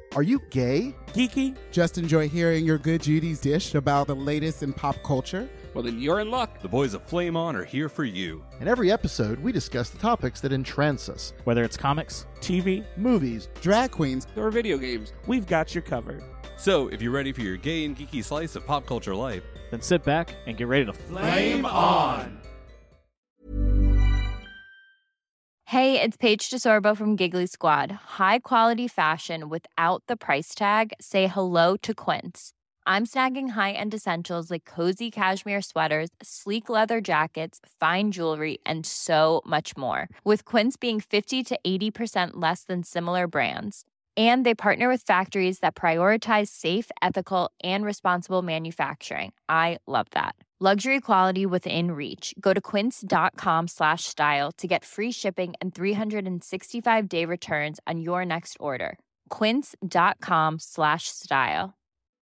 Are you gay? Geeky? Just enjoy hearing your good Judy's dish about the latest in pop culture? Well, then you're in luck. The boys of Flame On are here for you. In every episode, we discuss the topics that entrance us. Whether it's comics, TV, movies, drag queens, or video games, we've got you covered. So, if you're ready for your gay and geeky slice of pop culture life, then sit back and get ready to Flame on! Hey, it's Paige DeSorbo from Giggly Squad. High quality fashion without the price tag. Say hello to Quince. I'm snagging high-end essentials like cozy cashmere sweaters, sleek leather jackets, fine jewelry, and so much more. With Quince being 50 to 80% less than similar brands. And they partner with factories that prioritize safe, ethical, and responsible manufacturing. I love that. Luxury quality within reach. Go to quince.com/style to get free shipping and 365-day returns on your next order. Quince.com/style.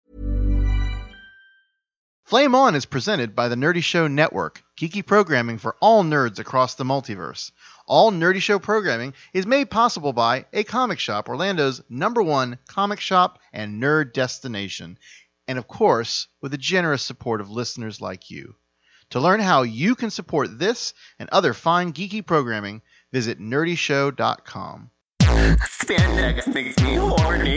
Flame On is presented by the Nerdy Show Network, geeky programming for all nerds across the multiverse. All Nerdy Show programming is made possible by A Comic Shop, Orlando's #1 comic shop and nerd destination. And of course, with the generous support of listeners like you. To learn how you can support this and other fine geeky programming, visit nerdyshow.com. Spandex makes me horny.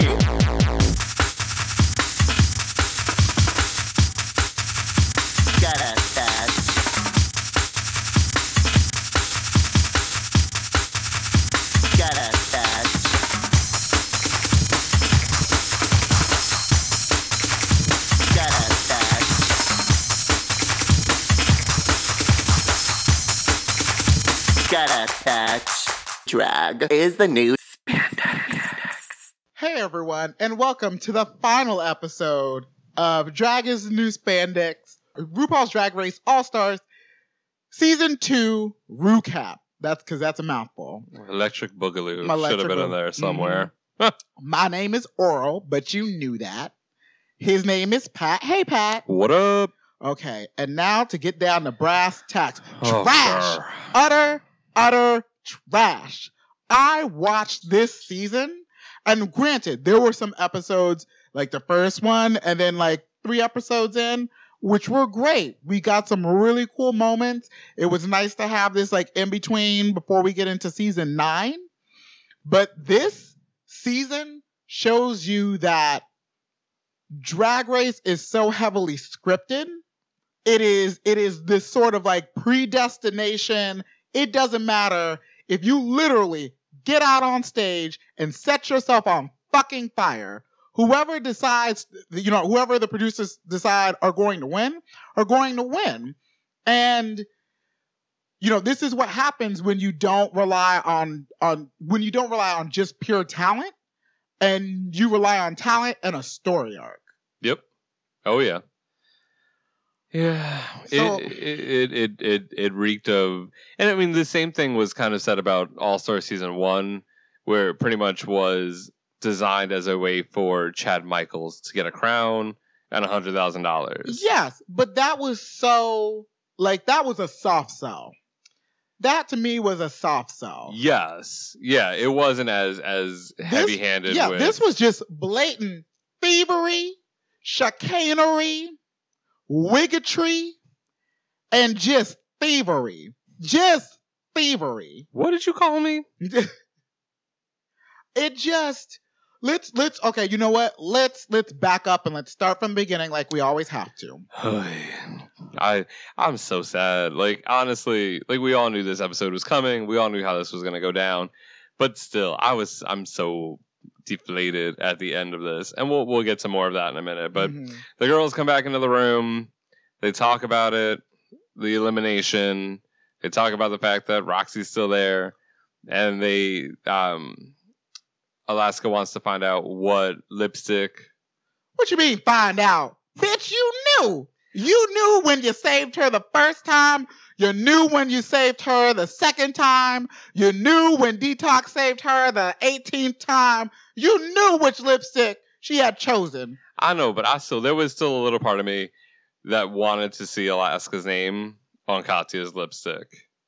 Drag is the new spandex. Hey everyone, and welcome to the final episode of Drag is the New Spandex, RuPaul's Drag Race All-Stars Season 2 RuCap. That's because that's a mouthful. Electric Boogaloo should have been in there somewhere. Mm-hmm. My name is Oral, but you knew that. His name is Pat. Hey Pat. What up? Okay, and now to get down to brass tacks. Oh, Trash! sure. Utter trash. I watched this season, and granted, there were some episodes, like the first one, and then like 3 episodes in, which were great. We got some really cool moments. It was nice to have this like in between before we get into season 9. But this season shows you that Drag Race is so heavily scripted. It is this sort of like predestination. It doesn't matter if you literally get out on stage and set yourself on fucking fire. Whoever decides, whoever the producers decide are going to win. And, this is what happens when you don't rely on just pure talent, and you rely on talent and a story arc. Yep. Oh yeah. Yeah, So- it reeked of, and I mean the same thing was kind of said about All Star Season 1, where it pretty much was designed as a way for Chad Michaels to get a crown and $100,000. Yes, but that was that was a soft sell. That to me was a soft sell. Yes, yeah, it wasn't as heavy-handed. Yeah, with, this was just blatant thievery, chicanery, wigotry, and just thievery. Just thievery. What did you call me? It just let's okay, you know what? Let's back up and let's start from the beginning like we always have to. I'm so sad. Like honestly, like we all knew this episode was coming. We all knew how this was going to go down. But still, I'm so deflated at the end of this. And we'll get to more of that in a minute. But the girls come back into the room. They talk about it, the elimination. They talk about the fact that Roxy's still there. And they Alaska wants to find out what lipstick. What you mean find out? Bitch, you knew. You knew when you saved her the first time. You knew when you saved her the second time. You knew when Detox saved her the 18th time. You knew which lipstick she had chosen. I know, but there was still a little part of me that wanted to see Alaska's name on Katya's lipstick.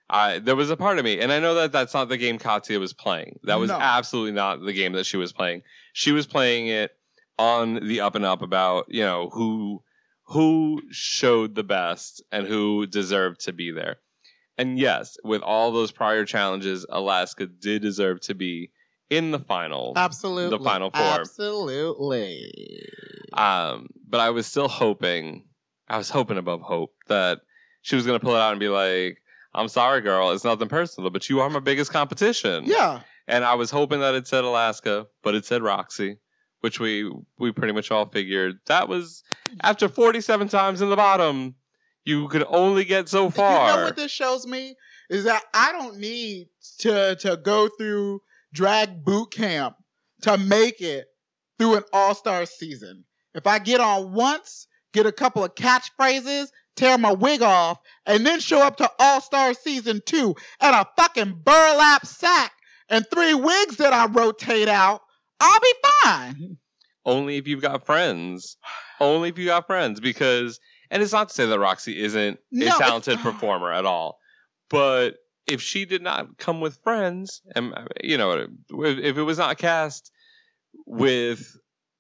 There was a part of me, and I know that that's not the game Katya was playing. That was No. absolutely not the game that she was playing. She was playing it on the up and up about, you know, who showed the best and who deserved to be there. And yes, with all those prior challenges, Alaska did deserve to be in the final. Absolutely. The Final Four. Absolutely. But I was still hoping, above hope, that she was going to pull it out and be like, I'm sorry, girl, it's nothing personal, but you are my biggest competition. Yeah. And I was hoping that it said Alaska, but it said Roxy, which we pretty much all figured. That was, after 47 times in the bottom, you could only get so far. You know what this shows me? Is that I don't need to go through drag boot camp to make it through an all-star season. If I get on once, get a couple of catchphrases, tear my wig off, and then show up to all-star season 2 and a fucking burlap sack and 3 wigs that I rotate out, I'll be fine. Only if you've got friends. Only if you got friends. Because, and it's not to say that Roxy isn't a talented performer at all, but if she did not come with friends, and you know, if it was not cast with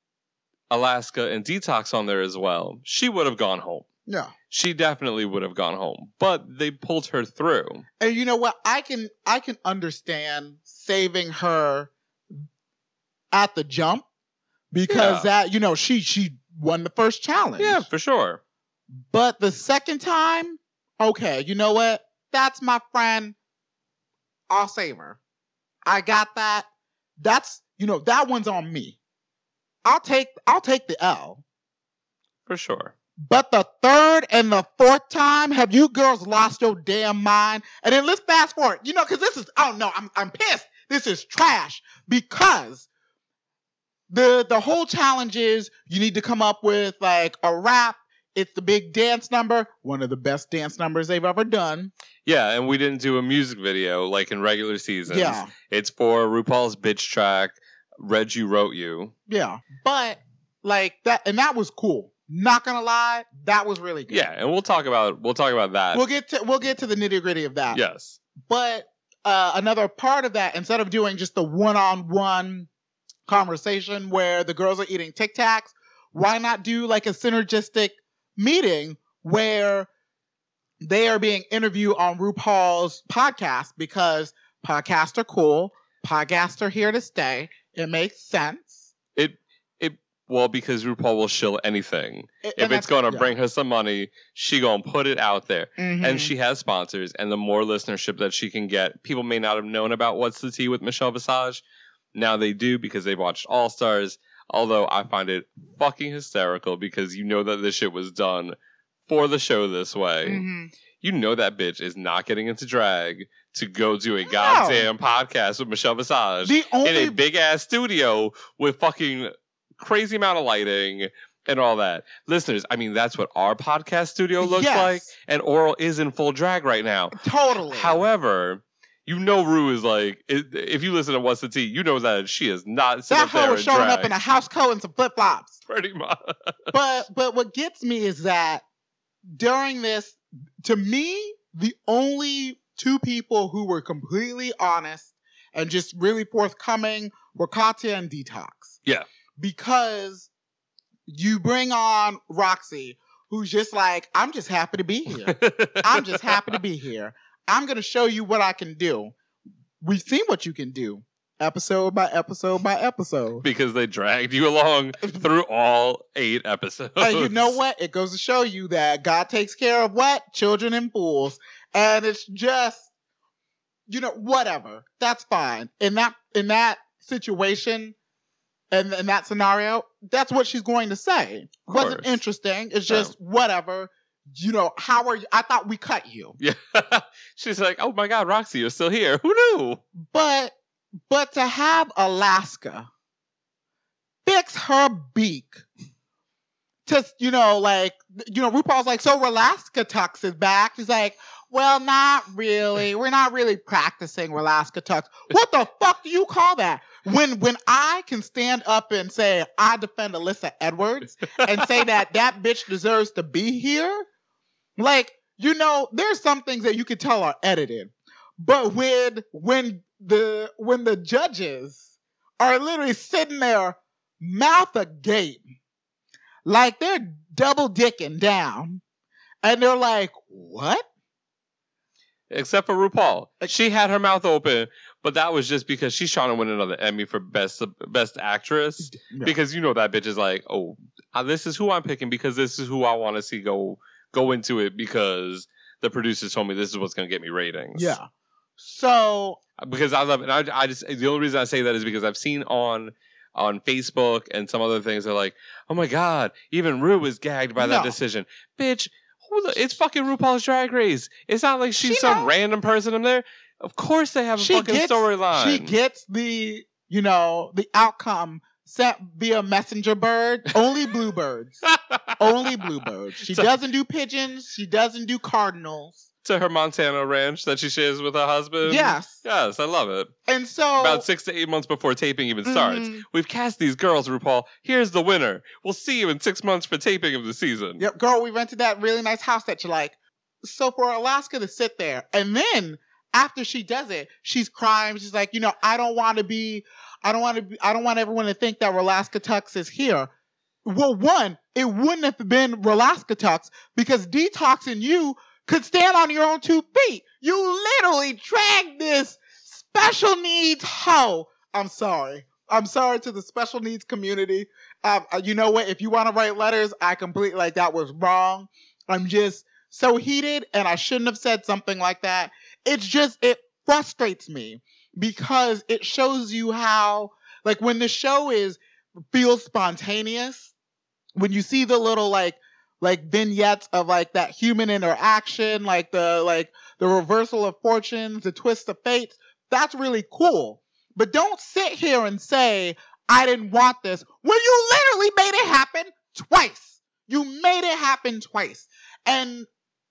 Alaska and Detox on there as well, she would have gone home. Yeah. She definitely would have gone home, but they pulled her through. And you know what? I can understand saving her at the jump because that, you know, she won the first challenge. Yeah, for sure. But the second time, okay, you know what? That's my friend. I'll save her. I got that. That's, you know, that one's on me. I'll take the L. For sure. But the third and the fourth time, have you girls lost your damn mind? And then let's fast forward. You know, because this is, oh no, I'm pissed. This is trash. Because the whole challenge is you need to come up with like a rap. It's the big dance number. One of the best dance numbers they've ever done. Yeah, and we didn't do a music video like in regular seasons. Yeah. It's for RuPaul's bitch track, Read You Wrote You. Yeah. But like that, and that was cool. Not gonna lie, that was really good. Yeah, and we'll talk about that. We'll get to the nitty-gritty of that. Yes. But another part of that, instead of doing just the one-on-one conversation where the girls are eating Tic Tacs, why not do like a synergistic meeting where they are being interviewed on RuPaul's podcast, because podcasts are cool, podcasts are here to stay. It makes sense. Well, because RuPaul will shill anything. If it's going to bring her some money, she going to put it out there. Mm-hmm. And she has sponsors, and the more listenership that she can get, people may not have known about What's the Tea with Michelle Visage. Now they do because they've watched All Stars. Although I find it fucking hysterical because you know that this shit was done for the show this way. Mm-hmm. You know that bitch is not getting into drag to go do a goddamn podcast with Michelle Visage in a big ass studio with fucking crazy amount of lighting and all that. Listeners, I mean, that's what our podcast studio looks like, and Oral is in full drag right now. Totally. However, you know Rue is like, if you listen to What's the Tea, you know that she is not sitting up there in drag. That hoe is showing up in a house coat and some flip-flops. Pretty much. But what gets me is that during this, to me, the only two people who were completely honest and just really forthcoming were Katya and Detox. Yeah. Because you bring on Roxy, who's just like, I'm just happy to be here. I'm just happy to be here. I'm going to show you what I can do. We've seen what you can do. Episode by episode by episode. Because they dragged you along through all 8 episodes. And you know what? It goes to show you that God takes care of what? Children and fools. And it's just, you know, whatever. That's fine. In that situation, and in that scenario, that's what she's going to say. Wasn't interesting. It's just whatever. You know, how are you? I thought we cut you. Yeah. She's like, oh my God, Roxy, you're still here. Who knew? But to have Alaska fix her beak to, you know, like, you know, RuPaul's like, so Alaska Tux is back. She's like, well, not really. We're not really practicing Alaska Tux. What the fuck do you call that? When I can stand up and say I defend Alyssa Edwards and say that bitch deserves to be here, like, you know, there's some things that you could tell are edited. But when the judges are literally sitting there, mouth agape, like they're double dicking down, and they're like, "What?" Except for RuPaul, she had her mouth open, but that was just because she's trying to win another Emmy for best actress. Yeah. Because you know that bitch is like, oh, this is who I'm picking because this is who I want to see go into it because the producers told me this is what's going to get me ratings. Yeah. So because I love it. And I just the only reason I say that is because I've seen on Facebook and some other things. They're like, oh my god, even Ru was gagged by that decision, bitch. It's fucking RuPaul's Drag Race. It's not like she's some random person in there. Of course they have a fucking storyline. She gets the outcome sent via messenger bird. Only bluebirds. Only bluebirds. She doesn't do pigeons. She doesn't do cardinals. To her Montana ranch that she shares with her husband. Yes. Yes, I love it. And so about 6 to 8 months before taping even starts, we've cast these girls, RuPaul. Here's the winner. We'll see you in 6 months for taping of the season. Yep, girl, we rented that really nice house that you like. So for Alaska to sit there, and then after she does it, she's crying. She's like, I don't want everyone to think that Alaska Tux is here. Well, one, it wouldn't have been Alaska Tux because Detox and you could stand on your own 2 feet. You literally dragged this special needs hoe. I'm sorry to the special needs community. You know what? If you want to write letters, I completely that was wrong. I'm just so heated and I shouldn't have said something like that. It frustrates me because it shows you how, when the show feels spontaneous, when you see the little vignettes of that human interaction, the reversal of fortunes, the twist of fate, that's really cool. But don't sit here and say, I didn't want this, when you literally made it happen twice. You made it happen twice. And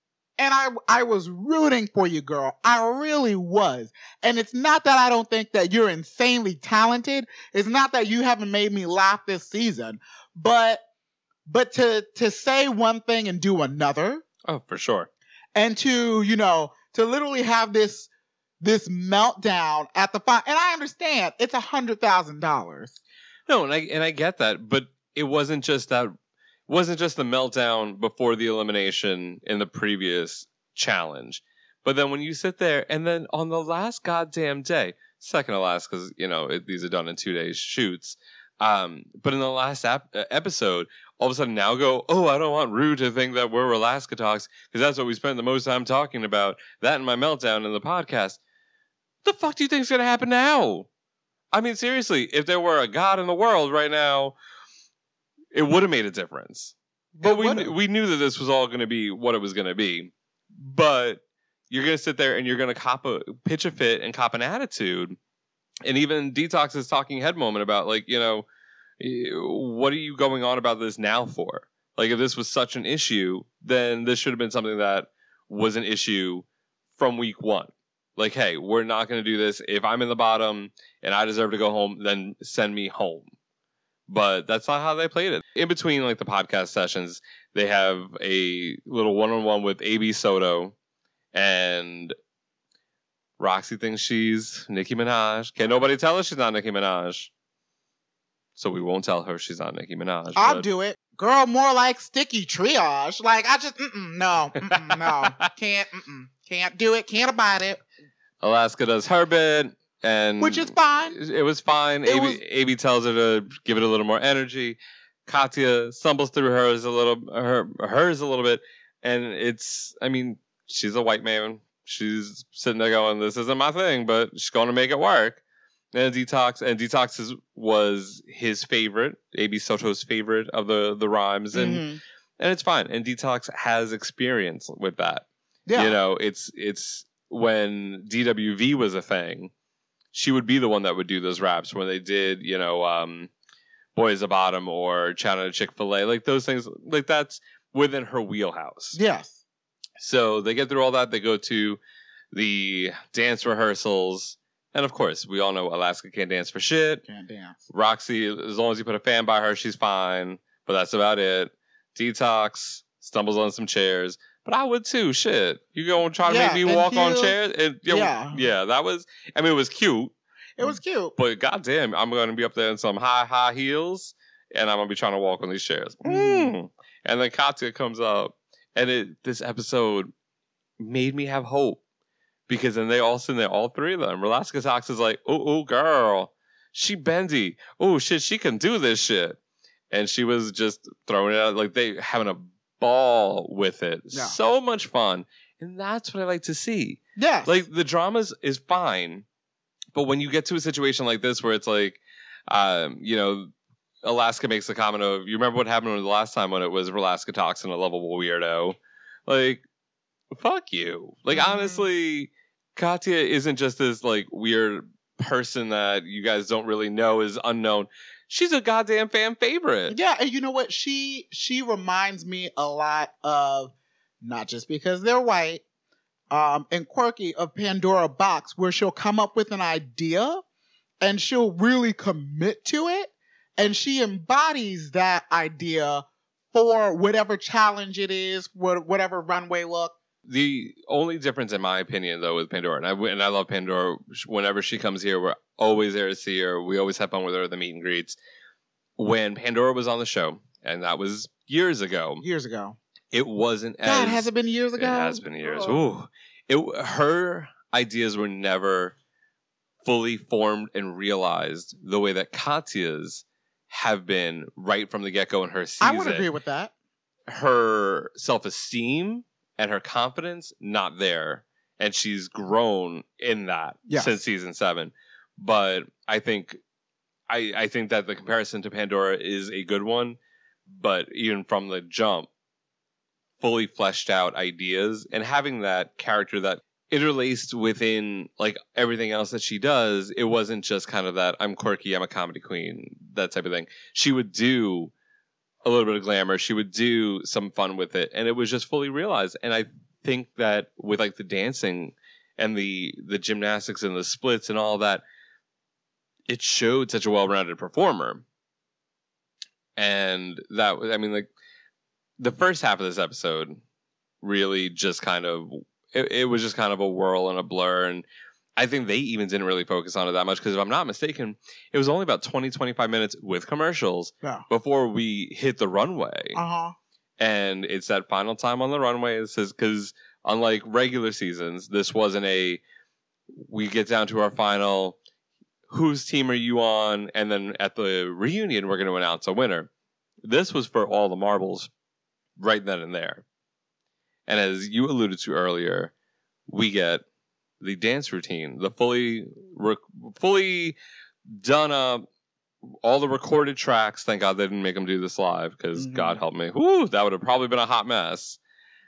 I was rooting for you, girl. I really was. And it's not that I don't think that you're insanely talented. It's not that you haven't made me laugh this season. But to say one thing and do another. Oh, for sure. And to literally have this meltdown at the final. And I understand it's $100,000. No, and I get that, but it wasn't just that. It wasn't just the meltdown before the elimination in the previous challenge. But then when you sit there and then on the last goddamn day, second to last because, these are done in 2 days shoots. But in the last episode, all of a sudden now go, oh, I don't want Ru to think that we're Alaska Talks because that's what we spent the most time talking about. That and my meltdown in the podcast. What the fuck do you think is going to happen now? I mean, seriously, if there were a god in the world right now, it would have made a difference. But we knew that this was all going to be what it was going to be. But you're going to sit there and you're going to pitch a fit and cop an attitude. And even Detox's talking head moment about, what are you going on about this now for? If this was such an issue, then this should have been something that was an issue from week one. Hey, we're not going to do this. If I'm in the bottom and I deserve to go home, then send me home. But that's not how they played it. In between, the podcast sessions, they have a little one-on-one with A.B. Soto, and Roxy thinks she's Nicki Minaj. Can't nobody tell her she's not Nicki Minaj. So we won't tell her she's not Nicki Minaj. I'll do it. Girl, more like sticky triage. No. Can't do it. Can't abide it. Alaska does her bit. Which is fine. It was fine. AB tells her to give it a little more energy. Katya stumbles through hers a little bit. And she's a white man. She's sitting there going, this isn't my thing, but she's going to make it work. And Detox was his favorite, AB Soto's favorite of the rhymes. And it's fine. And Detox has experience with that. Yeah. It's when DWV was a thing. She would be the one that would do those raps when they did, Boys a Bottom or Chat at Chick-fil-A. Those things, that's within her wheelhouse. Yes. So they get through all that. They go to the dance rehearsals. And of course, we all know Alaska can't dance for shit. Can't dance. Roxy, as long as you put a fan by her, she's fine. But that's about it. Detox stumbles on some chairs. But I would too. Shit, you gonna try to Yeah, make me and walk on heels. chairs? Yeah. That was. I mean, it was cute, It was cute. but goddamn, I'm gonna be up there in some high heels, and I'm gonna be trying to walk on these chairs. And then Katya comes up, and this episode made me have hope because then they all sitting there, all three of them. Relaska Talks is like, oh girl, she bendy. Oh shit, she can do this shit, and she was just throwing it out like they having a ball with it. Yeah. So much fun. And that's what I like to see. Yes. Like the dramas is fine, but when you get to a situation like this where it's like, Alaska makes the comment of, you remember what happened the last time when it was Relaska Talks and a lovable weirdo? Like, fuck you. Like, honestly, Katya isn't just this like weird person that you guys don't really know is unknown. She's a goddamn fan favorite. Yeah, and you know what? She reminds me a lot of, not just because they're white, and quirky, of Pandora Box, where she'll come up with an idea and she'll really commit to it, and she embodies that idea for whatever challenge it is, whatever runway look. The only difference, in my opinion, though, with Pandora, and I love Pandora. Whenever she comes here, we're always there to see her. We always have fun with her at the meet and greets. When Pandora was on the show, and that was years ago. It wasn't as... God, has it been years ago? It has been years. Ooh. Her ideas were never fully formed and realized the way that Katya's have been right from the get-go in her season. I would agree with that. Her self-esteem and her confidence, not there. And she's grown in that since season 7. But I think that the comparison to Pandora is a good one. But even from the jump, fully fleshed out ideas and having that character that interlaced within like everything else that she does, it wasn't just kind of that I'm quirky, I'm a comedy queen, that type of thing. She would do a little bit of glamour. She would do some fun with it, and it was just fully realized. And I think that with like the dancing and the gymnastics and the splits and all that, it showed such a well-rounded performer. And that, I mean, like the first half of this episode really just kind of, it was just kind of a whirl and a blur. And I think they even didn't really focus on it that much because if I'm not mistaken, it was only about 20-25 minutes with commercials before we hit the runway. And it's that final time on the runway. It says, because unlike regular seasons, this wasn't we get down to our final, whose team are you on? And then at the reunion, we're going to announce a winner. This was for all the marbles right then and there. And as you alluded to earlier, we get the dance routine, the fully done up, all the recorded tracks. Thank God they didn't make them do this live because God help me. Whoo, that would have probably been a hot mess.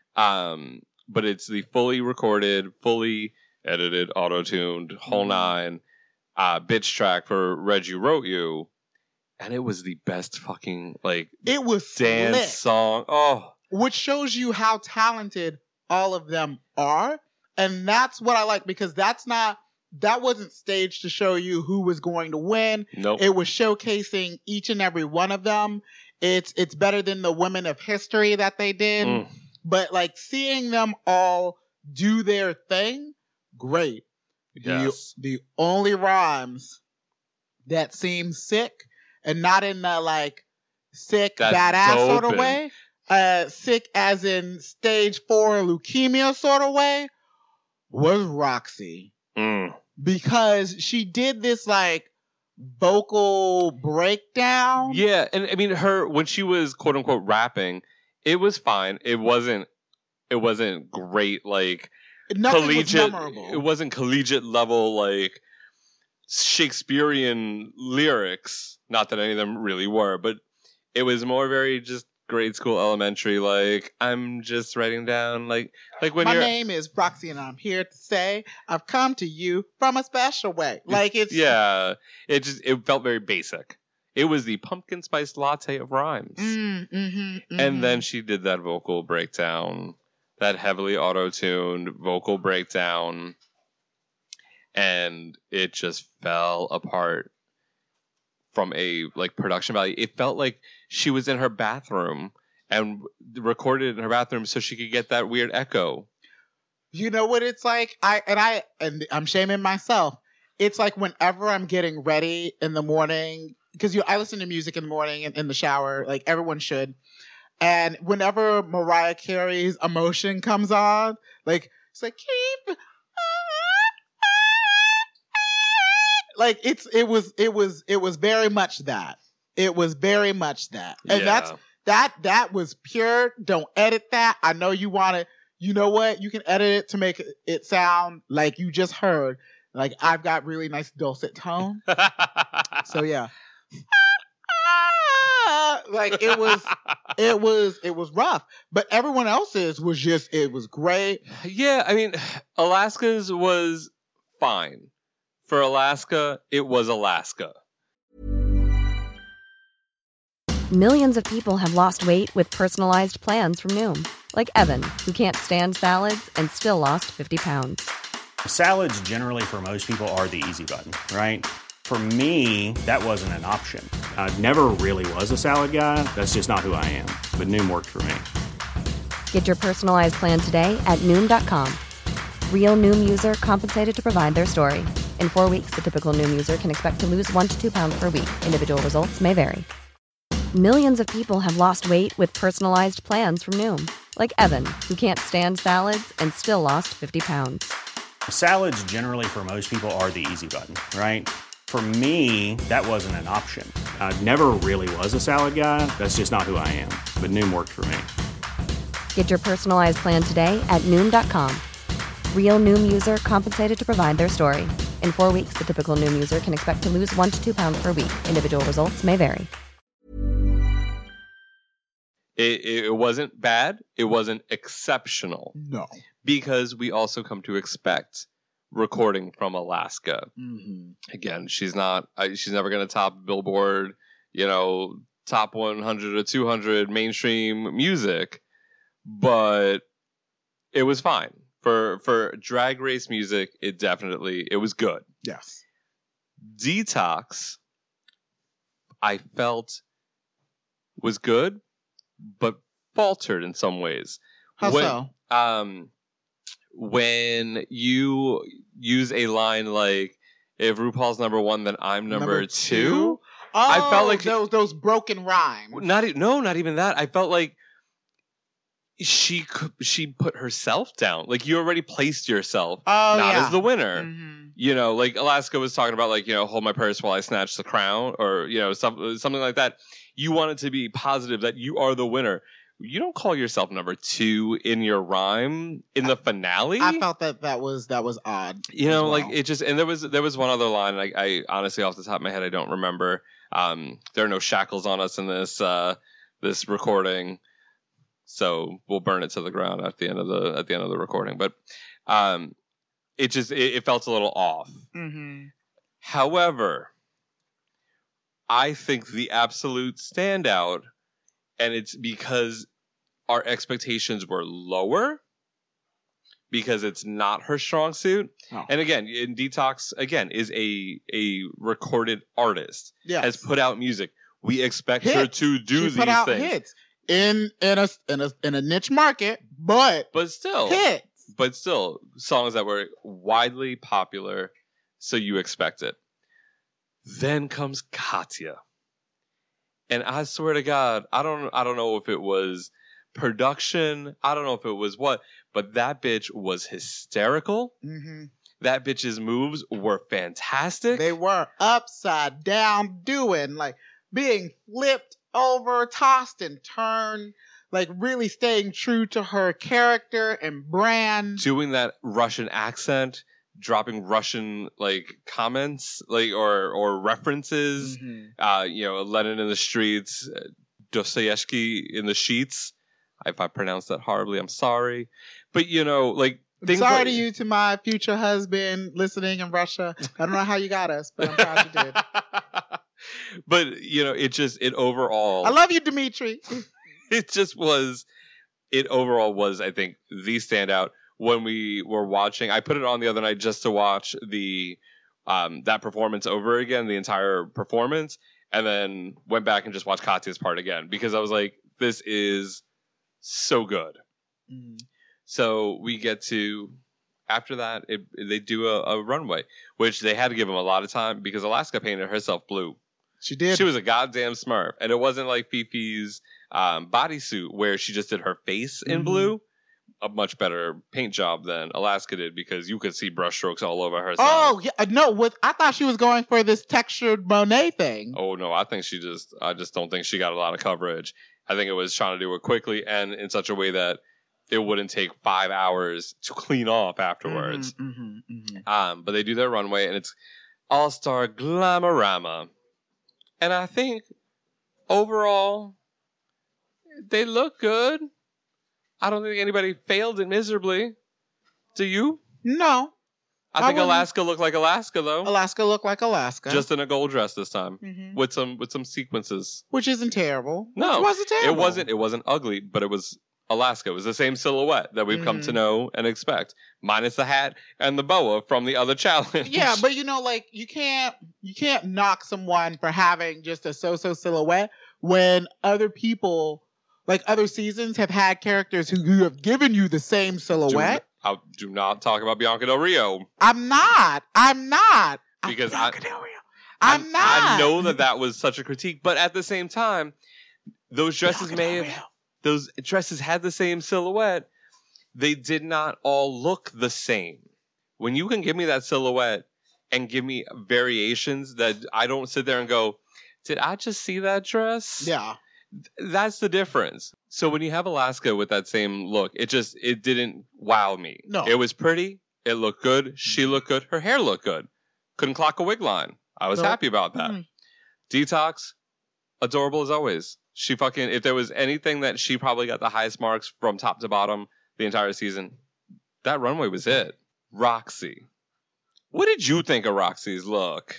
But it's the fully recorded, fully edited, auto-tuned, whole nine bitch track for Reggie Wrote You. And it was the best fucking it was dance slick. song. Oh, which shows you how talented all of them are. And that's what I like, because that wasn't staged to show you who was going to win. Nope. It was showcasing each and every one of them. It's better than the Women of History that they did. But like seeing them all do their thing, great. Yes. The only rhymes that seem sick, and not in the like sick, badass sort of way, sick as in stage 4 leukemia sort of way, was Roxy. Because she did this like vocal breakdown. Yeah, and I mean when she was quote unquote rapping, it was fine. It wasn't great like nothing collegiate. Was memorable. It wasn't collegiate level like Shakespearean lyrics. Not that any of them really were, but it was more very just grade school, elementary. Like I'm just writing down like when my name is Roxy and I'm here to say I've come to you from a special way. Like it's it felt very basic. It was the pumpkin spice latte of rhymes. And then she did that vocal breakdown, that heavily auto-tuned vocal breakdown, and it just fell apart from a like production value. It felt like she was in her bathroom and recorded in her bathroom so she could get that weird echo. You know what it's like? I'm shaming myself. It's like whenever I'm getting ready in the morning, because I listen to music in the morning and in the shower, like everyone should. And whenever Mariah Carey's Emotion comes on, like it's like keep, like it was very much that. It was very much that, and that was pure. Don't edit that. I know you want it. You know what? You can edit it to make it sound like you just heard. Like I've got really nice dulcet tone. So yeah. Like it was rough. But everyone else's was just, it was great. Yeah, I mean, Alaska's was fine. For Alaska, it was Alaska. Millions of people have lost weight with personalized plans from Noom. Like Evan, who can't stand salads and still lost 50 pounds. Salads generally for most people are the easy button, right? For me, that wasn't an option. I never really was a salad guy. That's just not who I am. But Noom worked for me. Get your personalized plan today at Noom.com. Real Noom user compensated to provide their story. In 4 weeks, the typical Noom user can expect to lose 1 to 2 pounds per week. Individual results may vary. Millions of people have lost weight with personalized plans from Noom. Like Evan, who can't stand salads and still lost 50 pounds. Salads generally for most people are the easy button, right? For me, that wasn't an option. I never really was a salad guy. That's just not who I am. But Noom worked for me. Get your personalized plan today at Noom.com. Real Noom user compensated to provide their story. In 4 weeks, the typical Noom user can expect to lose 1 to 2 pounds per week. Individual results may vary. It wasn't bad. It wasn't exceptional. No. Because we also come to expect recording from Alaska. Mm-hmm. Again, she's never going to top Billboard, top 100 or 200 mainstream music, but it was fine. For Drag Race music, it was good. Yes. Detox, I felt was good, but faltered in some ways. How so? When you use a line like, if RuPaul's number one, then I'm number two. Oh, I felt like those broken rhymes. Not even that. I felt like she put herself down. Like, you already placed yourself as the winner. Mm-hmm. Like Alaska was talking about, like, hold my purse while I snatch the crown, or something like that. You want it to be positive that you are the winner. You don't call yourself number two in your rhyme in the finale. I felt that was odd. Like it just, and there was one other line. I honestly, off the top of my head, I don't remember. There are no shackles on us in this recording, so we'll burn it to the ground at the end of the recording. But it felt a little off. Mm-hmm. However, I think the absolute standout. And it's because our expectations were lower, because it's not her strong suit. Oh. And again, in Detox, is a recorded artist. Yes. Has put out music. We expect her to do these put out things. Hits in a niche market, but still hits. But still, songs that were widely popular, so you expect it. Then comes Katya. And I swear to God, I don't know if it was production. I don't know if it was what, but that bitch was hysterical. Mm-hmm. That bitch's moves were fantastic. They were upside down, being flipped over, tossed and turned, really staying true to her character and brand. Doing that Russian accent, dropping Russian comments or references. Mm-hmm. Lenin in the streets, Dostoevsky in the sheets. If I pronounced that horribly, I'm sorry. But sorry to you, to my future husband listening in Russia. I don't know how you got us, but I'm glad you did. But it overall. I love you, Dimitri. It overall was, I think, the standout. When we were watching, I put it on the other night just to watch that performance over again, the entire performance, and then went back and just watched Katya's part again, because I was like, this is so good. Mm-hmm. So we get to, after that, they do a runway, which they had to give them a lot of time because Alaska painted herself blue. She did. She was a goddamn smurf. And it wasn't like Fifi's bodysuit where she just did her face in blue. A much better paint job than Alaska did because you could see brushstrokes all over her. Oh, yeah. No, I thought she was going for this textured Monet thing. Oh, no, I just don't think she got a lot of coverage. I think it was trying to do it quickly and in such a way that it wouldn't take 5 hours to clean off afterwards. But they do their runway and it's All-Star Glamorama. And I think overall, they look good. I don't think anybody failed it miserably. Do you? No. I think Alaska looked like Alaska, though. Alaska looked like Alaska. Just in a gold dress this time. With some sequences. Which isn't terrible. No. Which wasn't terrible. It wasn't ugly, but it was Alaska. It was the same silhouette that we've come to know and expect. Minus the hat and the boa from the other challenge. Yeah, but you can't knock someone for having just a so-so silhouette when other people... Like other seasons have had characters who have given you the same silhouette. Do not talk about Bianca Del Rio. I'm not. Because Bianca Del Rio. I'm not. I know that was such a critique, but at the same time, those dresses those dresses had the same silhouette. They did not all look the same. When you can give me that silhouette and give me variations that I don't sit there and go, did I just see that dress? Yeah. That's the difference. So when you have Alaska with that same look, it didn't wow me. No. It was pretty. It looked good. She looked good. Her hair looked good. Couldn't clock a wig line. I was happy about that. Detox, adorable as always. If there was anything that she probably got the highest marks from top to bottom the entire season, that runway was it. Roxy. What did you think of Roxy's look?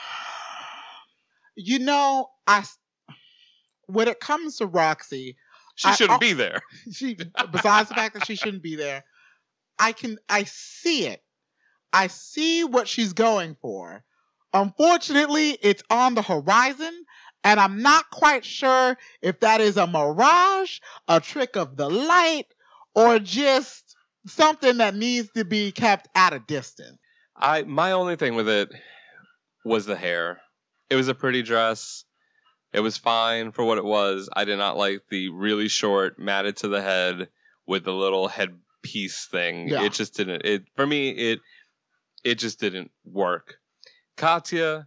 When it comes to Roxy, she shouldn't be there. Besides the fact that she shouldn't be there, I see it. I see what she's going for. Unfortunately, it's on the horizon, and I'm not quite sure if that is a mirage, a trick of the light, or just something that needs to be kept at a distance. My only thing with it was the hair. It was a pretty dress. It was fine for what it was. I did not like the really short, matted to the head with the little headpiece thing. Yeah. It just didn't. For me, it just didn't work. Katya,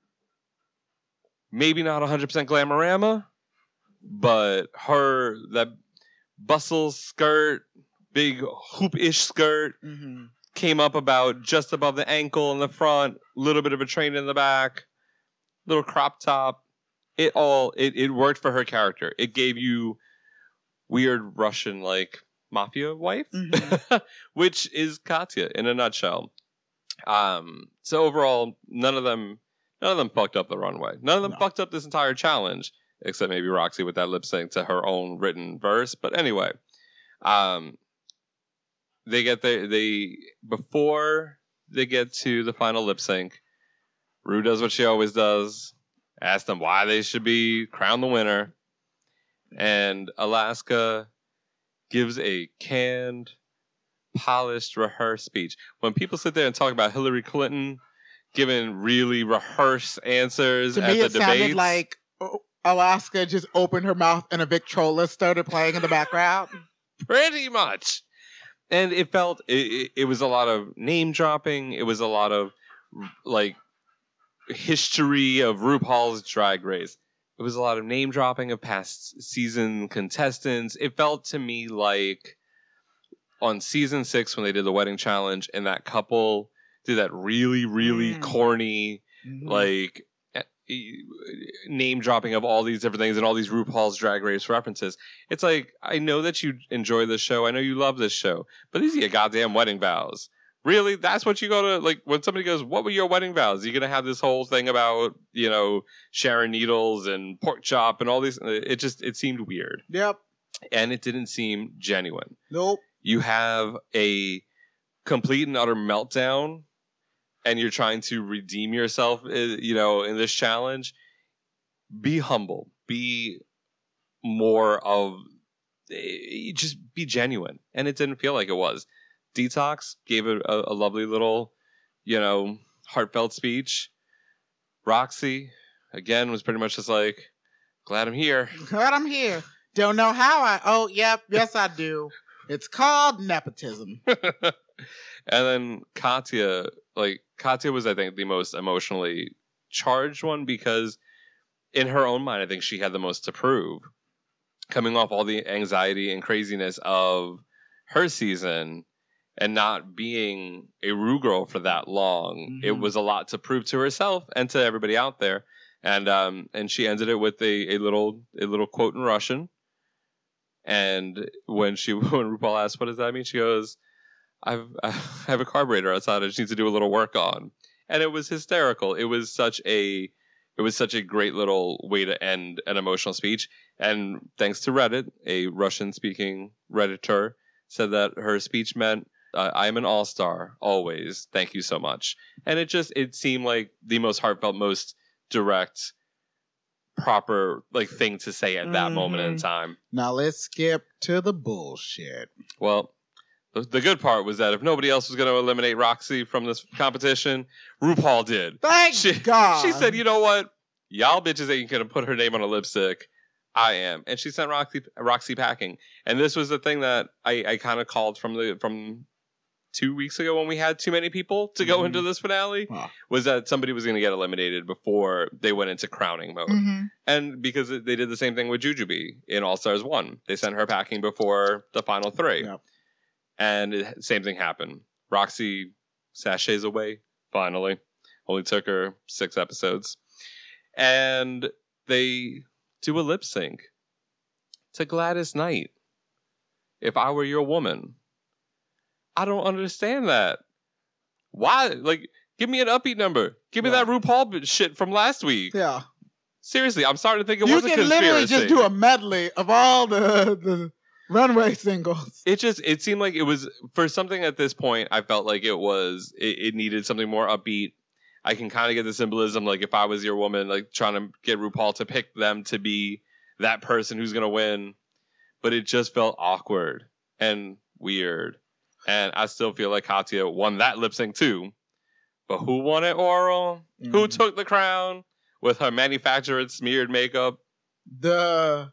maybe not 100% Glamorama, but that bustle skirt, big hoop-ish skirt, came up about just above the ankle in the front, a little bit of a train in the back, little crop top. It worked for her character. It gave you weird Russian mafia wife, which is Katya in a nutshell. So overall, none of them fucked up the runway. None of them fucked up this entire challenge, except maybe Roxy with that lip sync to her own written verse. But anyway, before they get to the final lip sync, Rue does what she always does. Ask them why they should be crowned the winner. And Alaska gives a canned, polished, rehearsed speech. When people sit there and talk about Hillary Clinton giving really rehearsed answers at the debates. To me, it sounded like Alaska just opened her mouth and a Victrola started playing in the background. Pretty much. And it felt, it was a lot of name dropping. It was a lot of, history of RuPaul's Drag Race. It was a lot of name dropping of past season contestants. It felt to me like on season 6 when they did the wedding challenge and that couple did that really, really corny, name dropping of all these different things and all these RuPaul's Drag Race references. It's like, I know that you enjoy this show. I know you love this show, but these are your goddamn wedding vows. Really? That's what you go to, when somebody goes, what were your wedding vows? You're going to have this whole thing about, Sharon Needles and pork chop and all these. It seemed weird. Yep. And it didn't seem genuine. Nope. You have a complete and utter meltdown and you're trying to redeem yourself, in this challenge. Be humble. Be more of just be genuine, and it didn't feel like it was. Detox gave it a lovely little, heartfelt speech. Roxy, again, was pretty much just like, glad I'm here. Glad I'm here. Don't know how oh, yep, yes I do. It's called nepotism. And then Katya was, I think, the most emotionally charged one, because in her own mind, I think she had the most to prove. Coming off all the anxiety and craziness of her season and not being a Rue girl for that long, it was a lot to prove to herself and to everybody out there. And she ended it with a little quote in Russian. And when RuPaul asked, what does that mean? She goes, I have a carburetor outside I just need to do a little work on. And it was hysterical. It was such a great little way to end an emotional speech. And thanks to Reddit, a Russian-speaking Redditor said that her speech meant, I am an all-star, always. Thank you so much. And it seemed like the most heartfelt, most direct, proper thing to say at that moment in time. Now let's skip to the bullshit. Well, the good part was that if nobody else was going to eliminate Roxy from this competition, RuPaul did. Thank God. She said, you know what? Y'all bitches ain't going to put her name on a lipstick. I am. And she sent Roxy packing. And this was the thing that I kind of called from 2 weeks ago when we had too many people to go into this finale, was that somebody was going to get eliminated before they went into crowning mode. And because they did the same thing with Jujubee in All Stars 1. They sent her packing before the final 3. Yep. And same thing happened. Roxy sachets away, finally. Only took her 6 episodes. And they do a lip sync to Gladys Knight. If I Were Your Woman. I don't understand that. Why? Give me an upbeat number. Give me that RuPaul shit from last week. Yeah. Seriously, I'm starting to think it was a conspiracy. You can literally just do a medley of all the runway singles. It seemed like it was, for something at this point, I felt like it needed something more upbeat. I can kind of get the symbolism, if I was your woman, trying to get RuPaul to pick them to be that person who's going to win. But it just felt awkward and weird. And I still feel like Katya won that lip sync too. But who won it, Oral? Who took the crown with her manufactured smeared makeup? The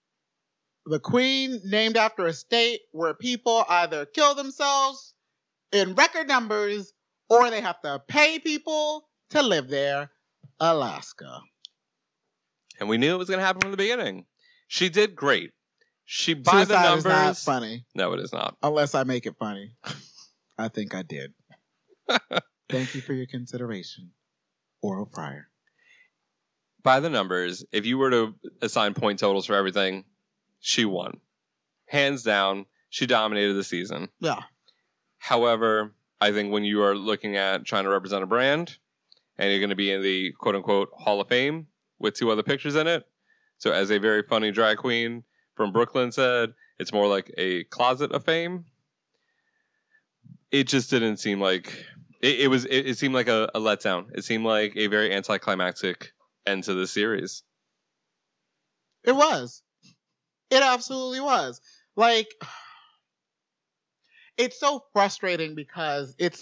queen named after a state where people either kill themselves in record numbers or they have to pay people to live there, Alaska. And we knew it was going to happen from the beginning. She did great. By the numbers. Is not funny. No, it is not. Unless I make it funny. I think I did. Thank you for your consideration, Oral Pryor. By the numbers, if you were to assign point totals for everything, she won. Hands down, she dominated the season. Yeah. However, I think when you are looking at trying to represent a brand, and you're going to be in the quote-unquote Hall of Fame with 2 other pictures in it, so as a very funny drag queen from Brooklyn said, it's more like a closet of fame. It just didn't seem like it seemed like a letdown. It seemed like a very anticlimactic end to the series. It was. It absolutely was. It's so frustrating because it's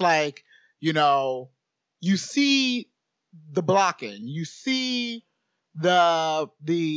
you see the blocking, you see the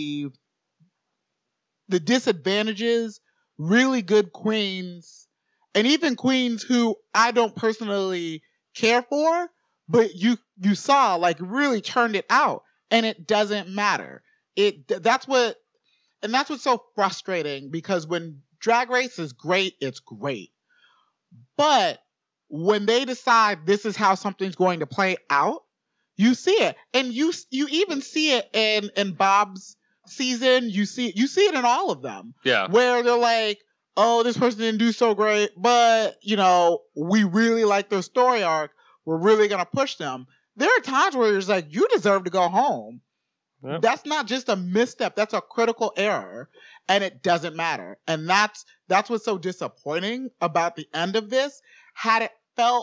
disadvantages, really good queens, and even queens who I don't personally care for, but you saw really turned it out, and it doesn't matter. That's what's so frustrating, because when Drag Race is great, it's great. But when they decide this is how something's going to play out, you see it. And you even see it in Bob's season. You see it in all of them. Yeah. Where they're like, oh, this person didn't do so great, but, we really like their story arc. We're really going to push them. There are times where it's like, you deserve to go home. Yep. That's not just a misstep. That's a critical error, and it doesn't matter. And that's what's so disappointing about the end of this. Had it felt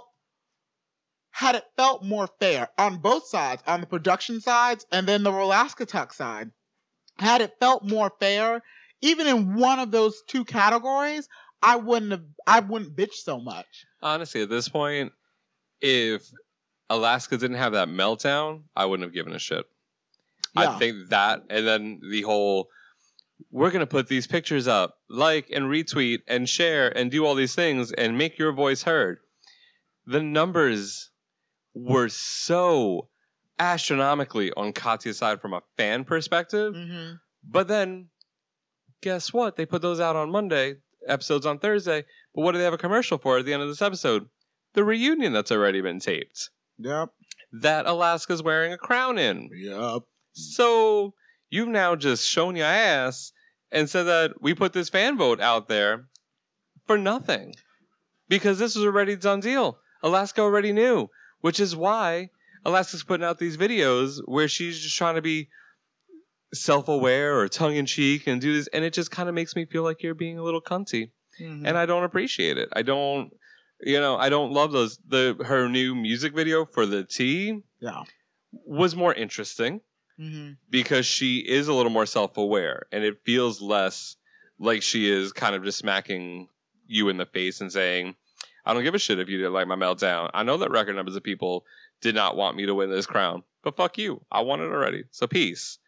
more fair on both sides, on the production sides and then the Rolaska Tuck side, had it felt more fair, even in one of those two categories, I wouldn't bitch so much. Honestly, at this point, if Alaska didn't have that meltdown, I wouldn't have given a shit. Yeah. I think that, and then the whole, we're going to put these pictures up, like and retweet and share and do all these things and make your voice heard. The numbers were so astronomically on Katya's side from a fan perspective. Mm-hmm. But then, guess what? They put those out on Monday, episodes on Thursday. But what do they have a commercial for at the end of this episode? The reunion that's already been taped. Yep. That Alaska's wearing a crown in. Yep. So you've now just shown your ass and said that we put this fan vote out there for nothing. Because this was already a done deal. Alaska already knew. Which is why Alaska's putting out these videos where she's just trying to be self-aware or tongue-in-cheek and do this. And it just kind of makes me feel like you're being a little cunty. Mm-hmm. And I don't appreciate it. I don't love those. Her new music video for the tea was more interesting because she is a little more self-aware and it feels less like she is kind of just smacking you in the face and saying, I don't give a shit if you didn't like my meltdown. I know that record numbers of people did not want me to win this crown, but fuck you. I won it already. So peace.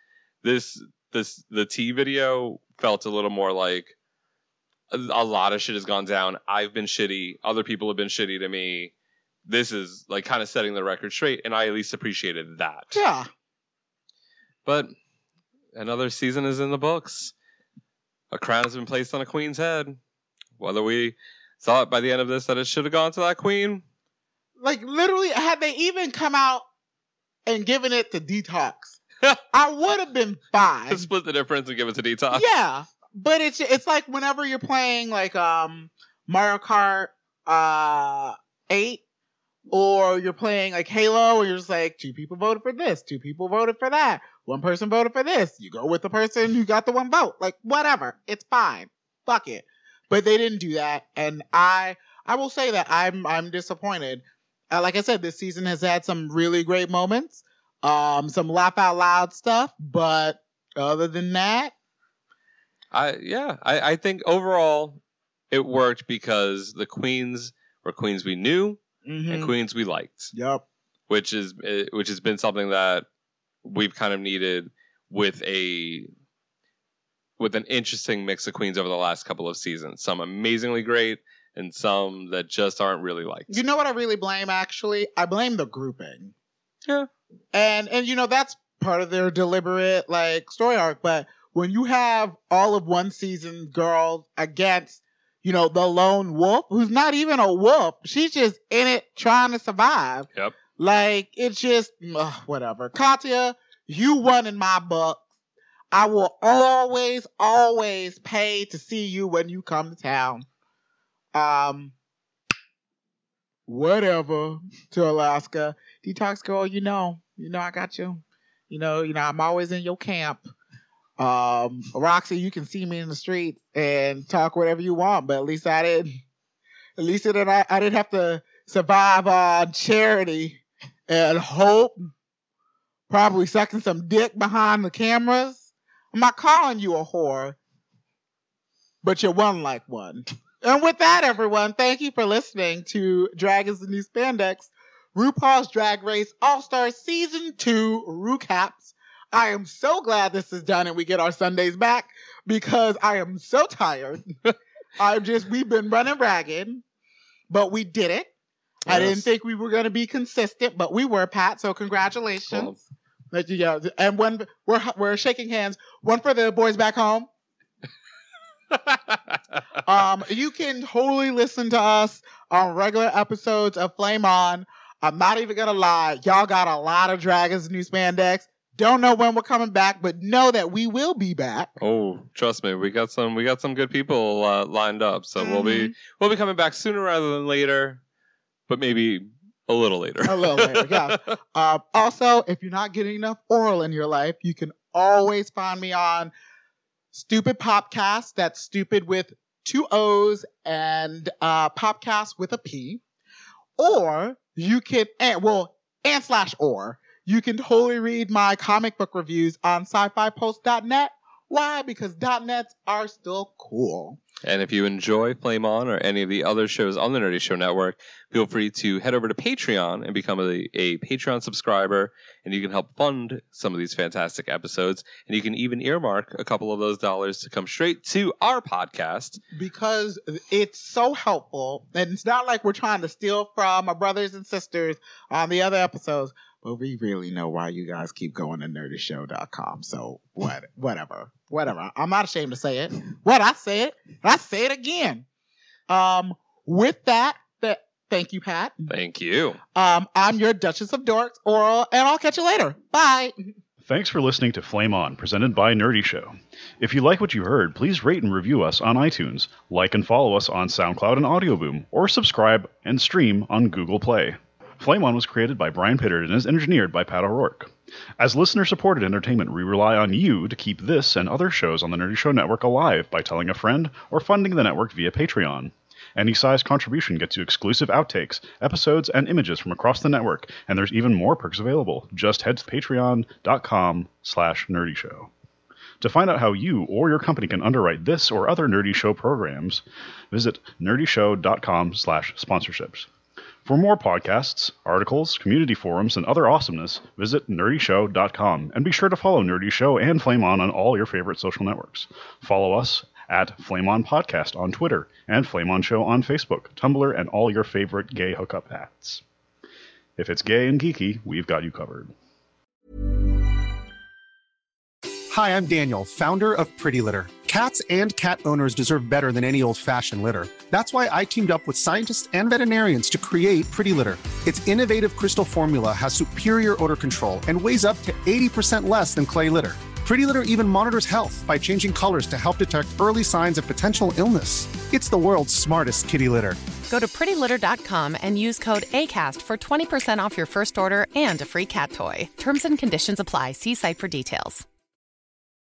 The tea video felt a little more like a lot of shit has gone down. I've been shitty. Other people have been shitty to me. This is like kind of setting the record straight, and I at least appreciated that. Yeah. But another season is in the books. A crown has been placed on a queen's head. Whether we thought by the end of this that it should have gone to that queen. Like, literally, had they even come out and given it to Detox, I would have been fine. Split the difference and give it to Detox. Yeah. But it's like whenever you're playing like Mario Kart 8 or you're playing like Halo and you're just like 2 people voted for this, 2 people voted for that, 1 person voted for this. You go with the person who got the 1 vote. Like whatever. It's fine. Fuck it. But they didn't do that, and I will say that I'm disappointed. Like I said, this season has had some really great moments, some laugh out loud stuff, but other than that, I think overall it worked because the queens were queens we knew and queens we liked. Yep. Which has been something that we've kind of needed with an interesting mix of queens over the last couple of seasons. Some amazingly great and some that just aren't really liked. You know what I really blame, actually? I blame the grouping. Yeah. And that's part of their deliberate, like, story arc. But when you have all of one season's girls against, the lone wolf, who's not even a wolf, she's just in it trying to survive. Yep. Like, it's just, whatever. Katya, you won in my book. I will always, always pay to see you when you come to town. Whatever to Alaska. Detox girl, I got you. I'm always in your camp. Roxy, you can see me in the streets and talk whatever you want, but at least I didn't have to survive on charity and hope. Probably sucking some dick behind the cameras. I'm not calling you a whore, but you're one like one. And with that, everyone, thank you for listening to Drag is the New Spandex, RuPaul's Drag Race All-Star Season 2 recaps. I am so glad this is done and we get our Sundays back because I am so tired. We've been running ragged, but we did it. Yes. I didn't think we were going to be consistent, but we were, Pat, so congratulations. Cool. And when we're shaking hands, one for the boys back home. You can totally listen to us on regular episodes of Flame On. I'm not even gonna lie, y'all got a lot of Drag is the New Spandex. Don't know when we're coming back, but know that we will be back. Oh, trust me, we got some good people lined up, so we'll be coming back sooner rather than later, but maybe a little later. A little later, yeah. Also, if you're not getting enough oral in your life, you can always find me on Stupid Popcast. That's stupid with 2 O's and Popcast with a P. Or you can, /or. You can totally read my comic book reviews on sci-fipost.net Why? Because .nets are still cool. And if you enjoy Flame On or any of the other shows on the Nerdy Show Network, feel free to head over to Patreon and become a Patreon subscriber, and you can help fund some of these fantastic episodes. And you can even earmark a couple of those dollars to come straight to our podcast. Because it's so helpful, and it's not like we're trying to steal from our brothers and sisters on the other episodes, but we really know why you guys keep going to nerdyshow.com. So whatever. I'm not ashamed to say it. I say it. I say it again. With that, thank you, Pat. Thank you. I'm your Duchess of Dorks, Oral, and I'll catch you later. Bye. Thanks for listening to Flame On, presented by Nerdy Show. If you like what you heard, please rate and review us on iTunes, like and follow us on SoundCloud and Audioboom, or subscribe and stream on Google Play. Flame On was created by Brian Pittard and is engineered by Pat O'Rourke. As listener-supported entertainment, we rely on you to keep this and other shows on the Nerdy Show Network alive by telling a friend or funding the network via Patreon. Any size contribution gets you exclusive outtakes, episodes, and images from across the network, and there's even more perks available. Just head to patreon.com/nerdyshow. To find out how you or your company can underwrite this or other Nerdy Show programs, visit nerdyshow.com/sponsorships. For more podcasts, articles, community forums, and other awesomeness, visit nerdyshow.com, and be sure to follow Nerdy Show and Flame On all your favorite social networks. Follow us at Flame On Podcast on Twitter, and Flame On Show on Facebook, Tumblr, and all your favorite gay hookup apps. If it's gay and geeky, we've got you covered. Hi, I'm Daniel, founder of Pretty Litter. Cats and cat owners deserve better than any old-fashioned litter. That's why I teamed up with scientists and veterinarians to create Pretty Litter. Its innovative crystal formula has superior odor control and weighs up to 80% less than clay litter. Pretty Litter even monitors health by changing colors to help detect early signs of potential illness. It's the world's smartest kitty litter. Go to prettylitter.com and use code ACAST for 20% off your first order and a free cat toy. Terms and conditions apply. See site for details.